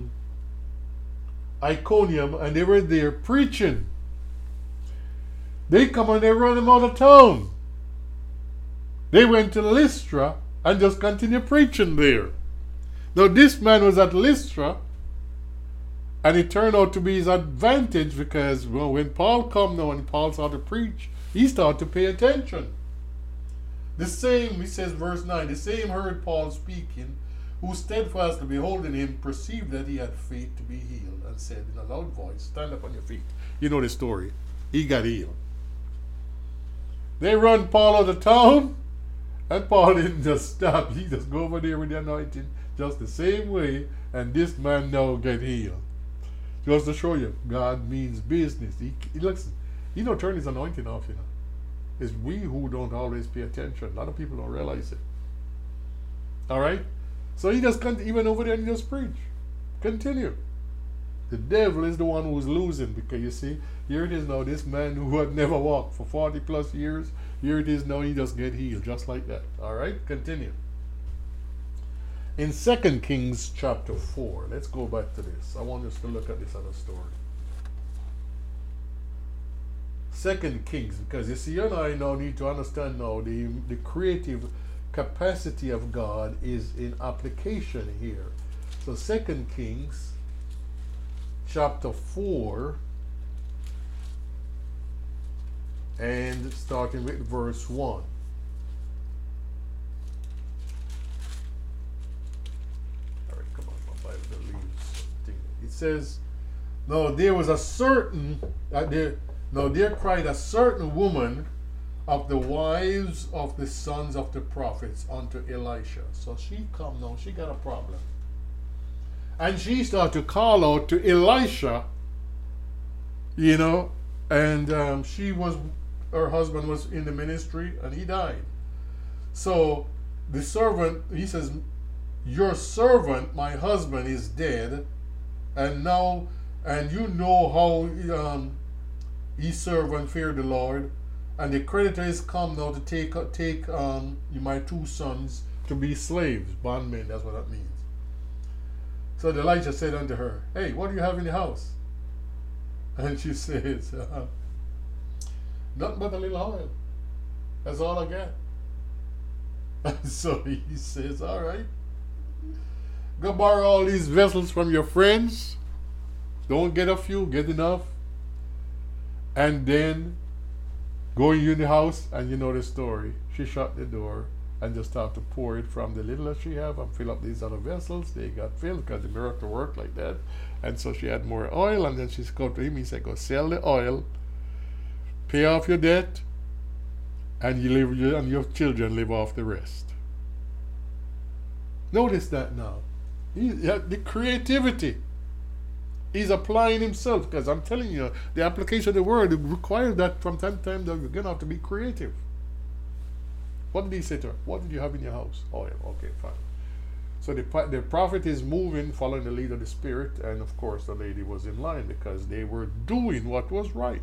Iconium, and they were there preaching. They come and they run him out of town. They went to Lystra and just continued preaching there. Now this man was at Lystra, and it turned out to be his advantage because, well, when Paul come now and Paul started to preach, he started to pay attention. The same, he says, verse 9, the same heard Paul speaking, who steadfastly beholding him perceived that he had faith to be healed, and said in a loud voice, stand up on your feet. You know the story. He got healed. They run Paul out of town, and Paul didn't just stop. He just go over there with the anointing just the same way, and this man now get healed. Just to show you, God means business. He listen, he don't turn his anointing off, you know. It's we who don't always pay attention. A lot of people don't realize it. All right? So he just can't even over there and just preach. Continue. The devil is the one who's losing, because you see, here it is now, this man who had never walked for 40 plus years, here it is now, he just get healed, just like that. All right? Continue. In 2 Kings chapter 4, let's go back to this. I want us to look at this other story. 2 Kings, because you see, you and I now need to understand now the creative capacity of God is in application here. So 2 Kings chapter 4, and starting with verse 1. All right, come on, my Bible leaves something. It says, now there was a certain, there cried a certain woman of the wives of the sons of the prophets unto Elisha. So she come now, she got a problem. And she started to call out to Elisha, you know, and her husband was in the ministry and he died. So the servant, he says, your servant, my husband, is dead, and you know how his servant feared the Lord, and the creditor is come now to take my two sons to be slaves, bondmen, that's what that means. So Elijah said unto her, hey, what do you have in the house? And she says, nothing but a little oil. That's all I got. And so he says, all right, go borrow all these vessels from your friends. Don't get a few, get enough. And then go in the house, and you know the story. She shut the door and just started to pour it from the little that she have and fill up these other vessels. They got filled because the miracle worked like that. And so she had more oil, and then she's go to him. He said, go sell the oil, pay off your debt, and and your children live off the rest. Notice that now. The creativity. He's applying himself, because I'm telling you, the application of the word requires that from time to time that you're going to have to be creative. What did he say to her? What did you have in your house? Oil. Okay, fine. So the prophet is moving, following the lead of the Spirit, and of course the lady was in line because they were doing what was right.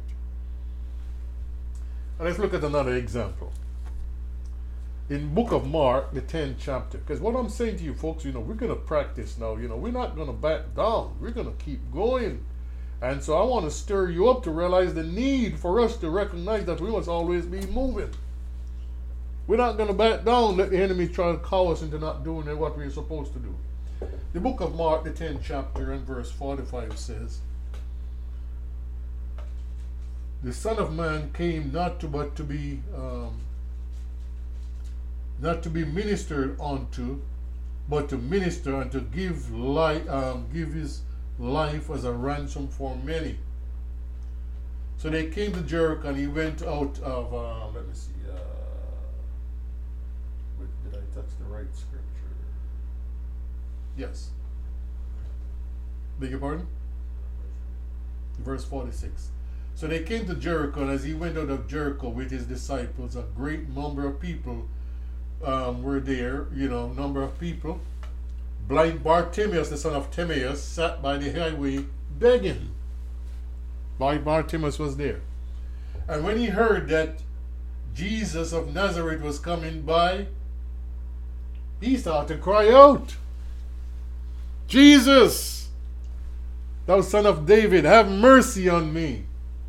And let's look at another example. In book of Mark, the 10th chapter, because what I'm saying to you folks, we're going to practice now, we're not going to back down, we're going to keep going. And so I want to stir you up to realize the need for us to recognize that we must always be moving. We're not going to back down, let the enemy try to cow us into not doing what we're supposed to do. The book of Mark, the 10th chapter and verse 45 says, the Son of Man came not to be ministered unto, but to minister and to give his life as a ransom for many. So they came to Jericho, and he went out of let me see. Did I touch the right scripture? Yes. Beg your pardon? Verse 46. So they came to Jericho, and as he went out of Jericho with his disciples, a great number of people were there, number of people. Blind Bartimaeus, the son of Timaeus, sat by the highway begging. Blind Bartimaeus was there. And when he heard that Jesus of Nazareth was coming by, he started to cry out, Jesus, thou son of David, have mercy on me.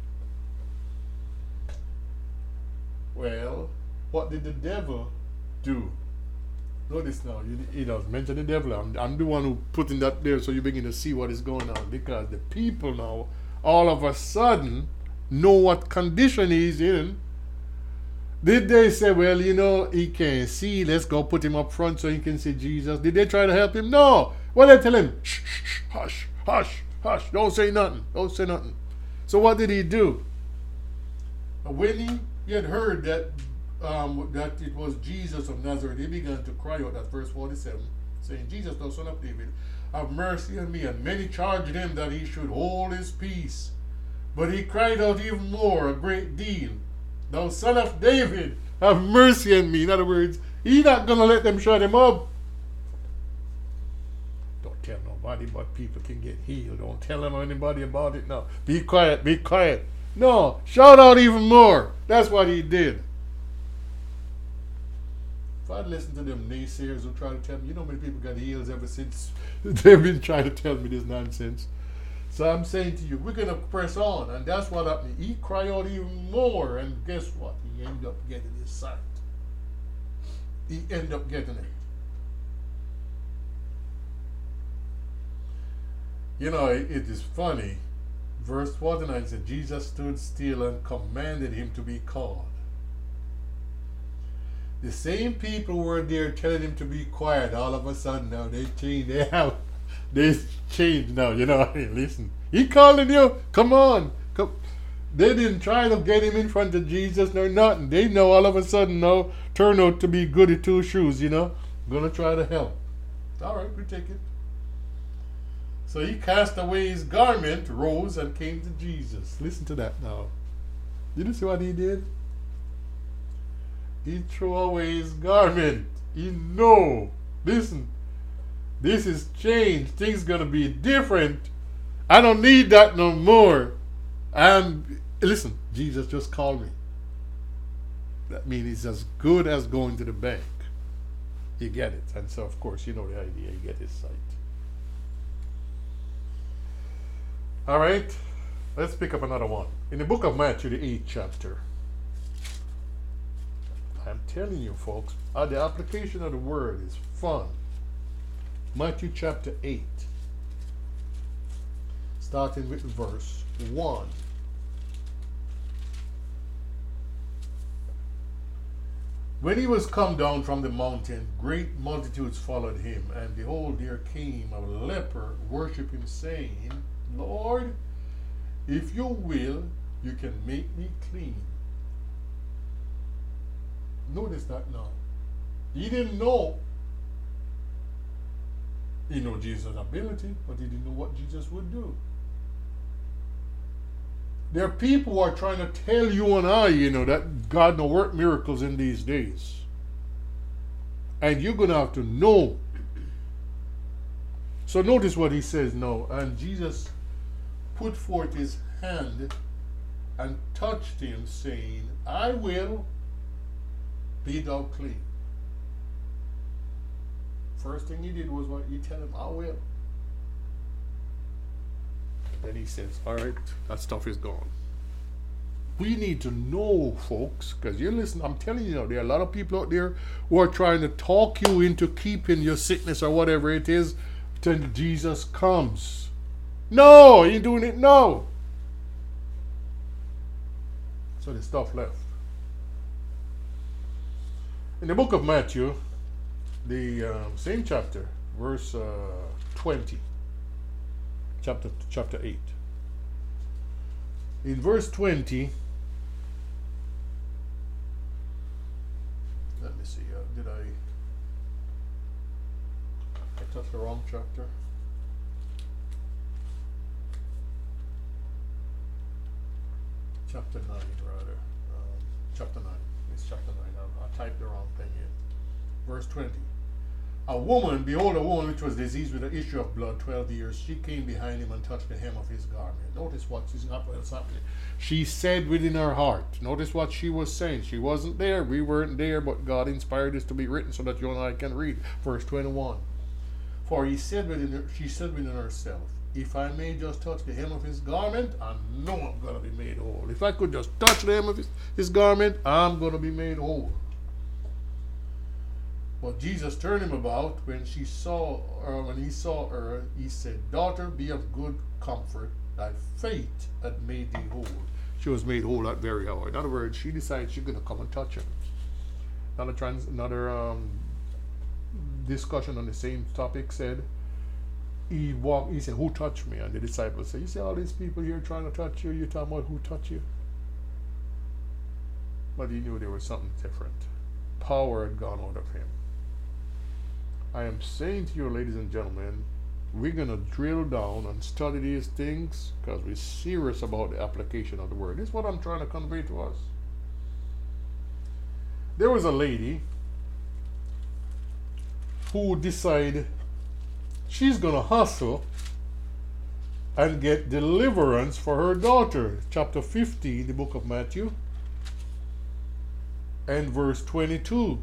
Well, what did the devil do? Notice now, he does mention the devil. I'm the one who putting that there so you begin to see what is going on, because the people now all of a sudden know what condition he's in. Did they say, well, he can't see, let's go put him up front so he can see Jesus? Did they try to help him? No. Well, they tell him, shh, shh, hush, hush, hush, don't say nothing, don't say nothing. So what did he do? When he had heard that it was Jesus of Nazareth, he began to cry out at verse 47, saying, Jesus, thou son of David, have mercy on me. And many charged him that he should hold his peace. But he cried out even more, a great deal, thou son of David, have mercy on me. In other words, he's not going to let them shut him up. Don't tell nobody, but people can get healed. Don't tell them anybody about it now. Be quiet, be quiet. No, shout out even more. That's what he did. If I'd listened to them naysayers who try to tell me, how many people got healed ever since they've been trying to tell me this nonsense. So I'm saying to you, we're going to press on. And that's what happened. He cried out even more. And guess what? He ended up getting his sight. He ended up getting it. It is funny. Verse 49 said, Jesus stood still and commanded him to be called. The same people were there telling him to be quiet. All of a sudden now they changed. They changed now. Hey, listen, he calling you. Come on. Come. They didn't try to get him in front of Jesus nor nothing. They know all of a sudden now turn out to be goody two shoes. Gonna try to help. All right, we take it. So he cast away his garment, rose, and came to Jesus. Listen to that now. Did you see what he did? He threw away his garment. Listen, this is changed. Things gonna be different. I don't need that no more. And listen, Jesus just called me. That means it's as good as going to the bank. You get it. And so of course you know the idea, you get his sight. Alright, let's pick up another one. In the book of Matthew, the 8th chapter. I'm telling you folks, the application of the word is fun. Matthew chapter 8, starting with verse 1. When he was come down from the mountain, great multitudes followed him, and behold, there came a leper, worship him, saying, Lord, if you will, you can make me clean. Notice that now. He didn't know. He knew Jesus' ability, but he didn't know what Jesus would do. There are people who are trying to tell you and I, that God don't work miracles in these days. And you're going to have to know. So notice what he says now. And Jesus put forth his hand and touched him, saying, I will be thou clean. First thing he did was what he tell him, I will. Then he says, all right, that stuff is gone. We need to know, folks, because you listen, I'm telling you now, there are a lot of people out there who are trying to talk you into keeping your sickness or whatever it is till Jesus comes. No, he ain't doing it now. So the stuff left. In the book of Matthew, the same chapter, verse 20, chapter 8. In verse 20, let me see, did I touch the wrong chapter? Chapter 9, rather. Chapter 9. It's chapter 9. I typed the wrong thing in. Verse 20. A woman, behold, a woman which was diseased with an issue of blood 12 years, she came behind him and touched the hem of his garment. Notice what's happening. She said within her heart. Notice what she was saying. She wasn't there. We weren't there, but God inspired this to be written so that you and I can read. Verse 21. For she said within herself, if I may just touch the hem of his garment, I know I'm going to be made whole. If I could just touch the hem of his garment, I'm going to be made whole. But Jesus turned him about. When he saw her, he said, Daughter, be of good comfort. Thy faith had made thee whole. She was made whole that very hour. In other words, she decided she's going to come and touch him. Another discussion on the same topic said, he said, who touched me? And the disciples said, you see all these people here trying to touch you, you're talking about who touched you? But he knew there was something different. Power had gone out of him. I am saying to you, ladies and gentlemen, we're going to drill down and study these things because we're serious about the application of the word. This is what I'm trying to convey to us. There was a lady who decided she's going to hustle and get deliverance for her daughter. Chapter 15, the book of Matthew, and verse 22.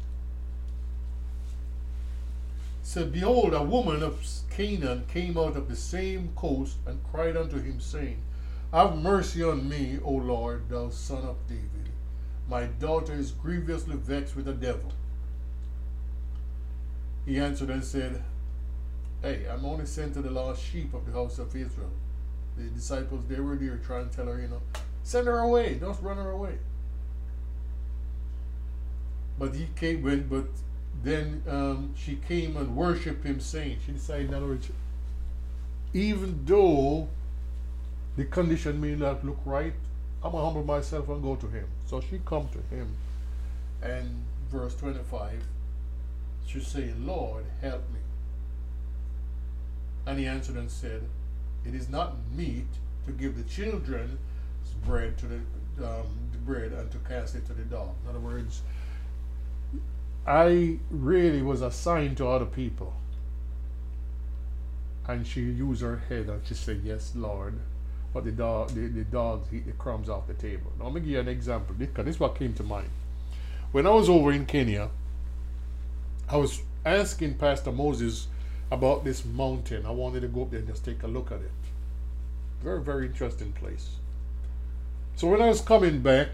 Said, Behold, a woman of Canaan came out of the same coast and cried unto him, saying, Have mercy on me, O Lord, thou son of David. My daughter is grievously vexed with a devil. He answered and said, Hey, I'm only sent to the lost sheep of the house of Israel. The disciples, they were there trying to tell her, send her away, don't run her away. But he came with, then she came and worshipped him, saying, she decided, in other words, even though the condition may not look right, I'm going to humble myself and go to him. So she come to him, and verse 25, she said, Lord, help me. And he answered and said, It is not meet to give the children's bread to the bread and to cast it to the dog. In other words, I really was assigned to other people. And she used her head and she said, Yes, Lord. But the dogs eat the crumbs off the table. Now, let me give you an example, because this is what came to mind. When I was over in Kenya, I was asking Pastor Moses about this mountain. I wanted to go up there and just take a look at it. Very, very interesting place. So when I was coming back,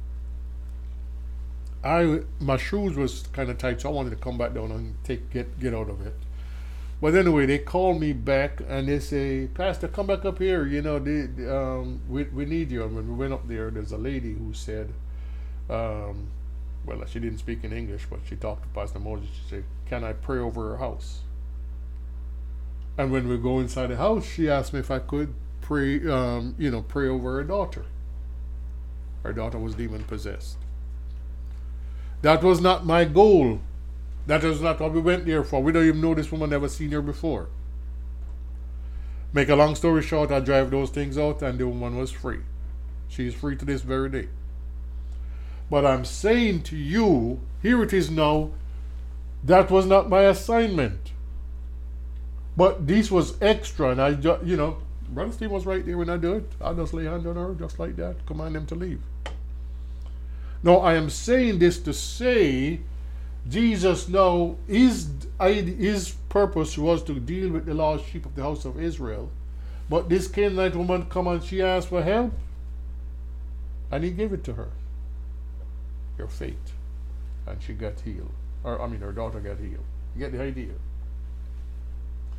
my shoes was kind of tight, so I wanted to come back down and get out of it. But anyway, they called me back and they say, Pastor, come back up here. We need you. And when we went up there, there's a lady who said, well, she didn't speak in English, but she talked to Pastor Moses. She said, can I pray over her house? And when we go inside the house, she asked me if I could pray, pray over her daughter. Her daughter was demon possessed. That was not my goal. That was not what we went there for. We don't even know this woman, never seen her before. Make a long story short, I drive those things out and the woman was free. She is free to this very day. But I'm saying to you, here it is now, that was not my assignment. But this was extra, and I just, Brother Steve was right there when I do it. I just lay hand on her just like that, command them to leave. Now, I am saying this to say, Jesus now, his purpose was to deal with the lost sheep of the house of Israel. But this Canaanite woman come and she asked for help. And he gave it to her. Your faith. And she got healed. Her daughter got healed. You get the idea?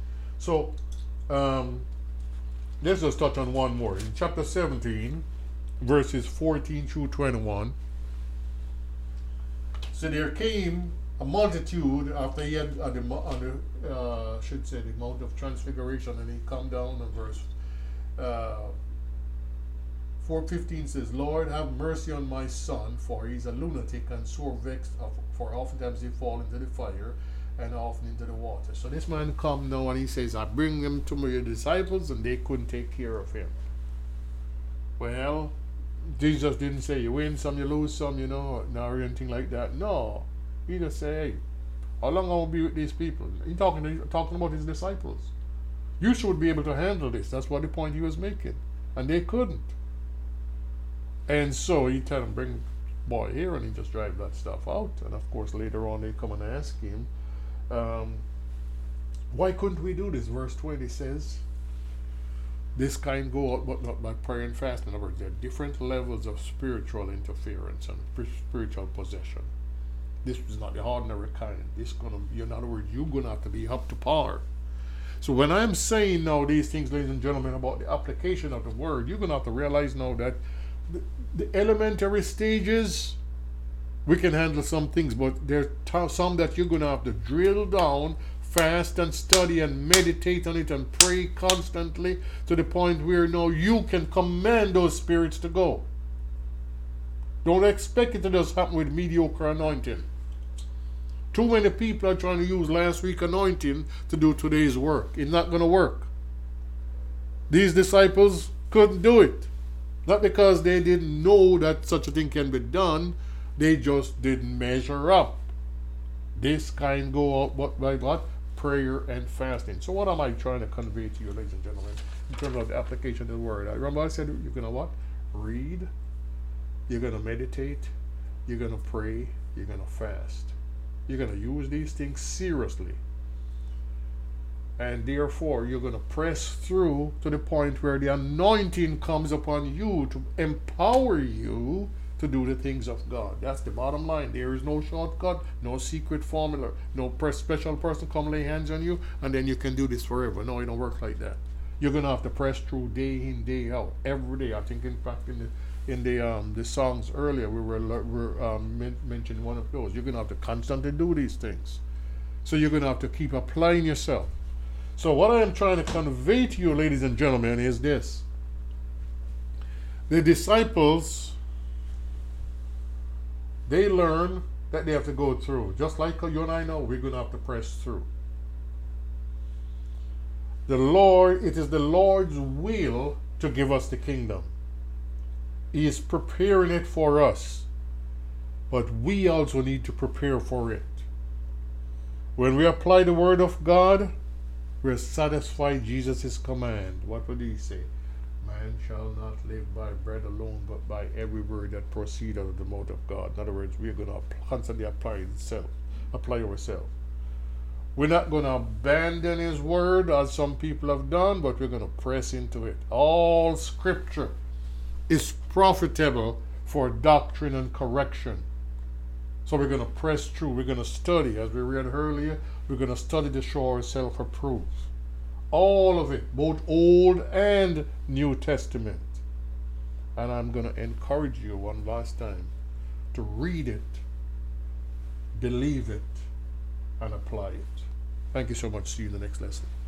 So, let's just touch on one more. In chapter 17, verses 14 through 21. So there came a multitude after he had on the should say the Mount of Transfiguration, and he come down in verse 4:15 says, Lord, have mercy on my son, for he's a lunatic and sore vexed, for oftentimes he fall into the fire and often into the water. So this man come now and he says, I bring him to my disciples, and they couldn't take care of him. Well, Jesus didn't say you win some, you lose some, or anything like that. No. He just say, hey, how long I will be with these people? He talking about his disciples. You should be able to handle this. That's what the point he was making. And they couldn't. And so he tell them, bring boy here, and he just drive that stuff out. And of course later on they come and ask him, why couldn't we do this? Verse 20 says, this kind go out but not by prayer and fasting. In other words, there are different levels of spiritual interference and spiritual possession. This is not the ordinary kind. In other words, you're gonna have to be up to par. So when I'm saying now these things, ladies and gentlemen, about the application of the word, you're gonna have to realize now that the elementary stages, we can handle some things, but there's some that you're gonna have to drill down, fast and study and meditate on it and pray constantly to the point where now you can command those spirits to go. Don't expect it to just happen with mediocre anointing. Too many people are trying to use last week's anointing to do today's work. It's not going to work. These disciples couldn't do it. Not because they didn't know that such a thing can be done. They just didn't measure up. This kind go out but by what? Prayer and fasting. So what am I trying to convey to you, ladies and gentlemen, in terms of the application of the word? I remember I said you're going to what? Read. You're going to meditate. You're going to pray. You're going to fast. You're going to use these things seriously. And therefore, you're going to press through to the point where the anointing comes upon you to empower you to do the things of God. That's the bottom line. There is no shortcut, no secret formula, no special person come lay hands on you and then you can do this forever. No, it don't work like that. You're going to have to press through day in, day out, every day. I think in fact in the songs earlier we were mentioning one of those. You're going to have to constantly do these things. So you're going to have to keep applying yourself. So what I am trying to convey to you, ladies and gentlemen, is this. The disciples, they learn that they have to go through. Just like you and I know, we're going to have to press through. It is the Lord's will to give us the kingdom. He is preparing it for us. But we also need to prepare for it. When we apply the word of God, we're satisfied Jesus' command. What would he say? Man shall not live by bread alone, but by every word that proceeds out of the mouth of God. In other words, we're going to constantly apply ourselves. We're not going to abandon his word as some people have done, but we're going to press into it. All scripture is profitable for doctrine and correction. So we're going to press through. We're going to study, as we read earlier, we're going to study to show ourselves approved. All of it, both Old and New Testament. And I'm going to encourage you one last time to read it, believe it, and apply it. Thank you so much. See you in the next lesson.